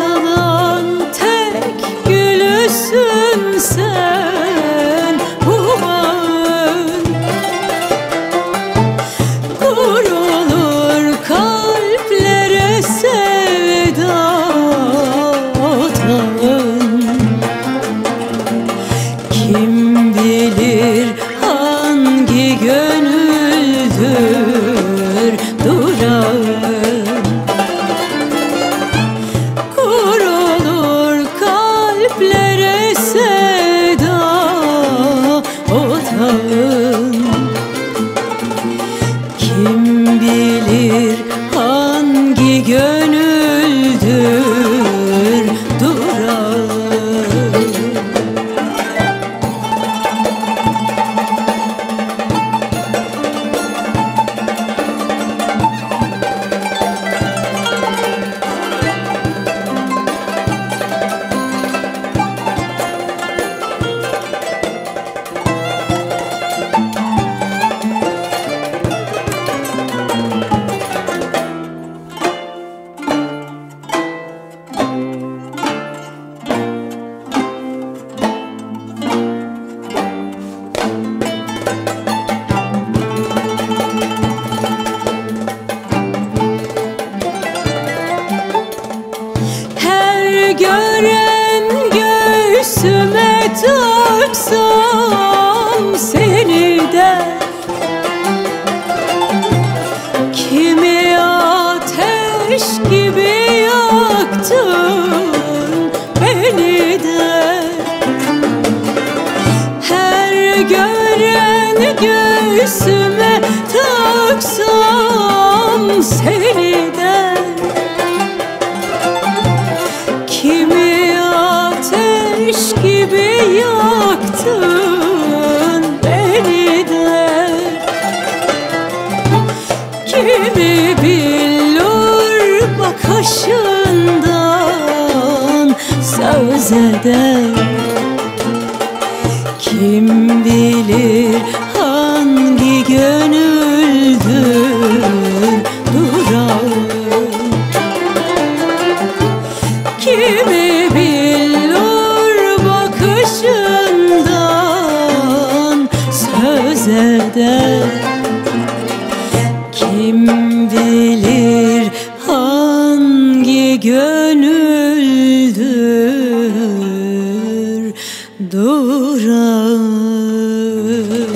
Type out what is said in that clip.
açılan tek gülüsün sen bu bağın. Kurulur kalplere sevda otağın. Kim bilir hangi gönüldür durağın. Kurulur kalplere sevda otağın. Kim bilir hangi gönüldür durağın. Gören göğsüme taksam seni de, kimi ateş gibi yaktın beni de. Her gören göğsüme taksam seni de, kimi ateş gibi yaktın beni de. Kimi billur bakışından söz eder. Kim bilir hangi gönüldür durağın. Kimi billur bakışından söz eder. Kim bilir hangi gönüldür durağın.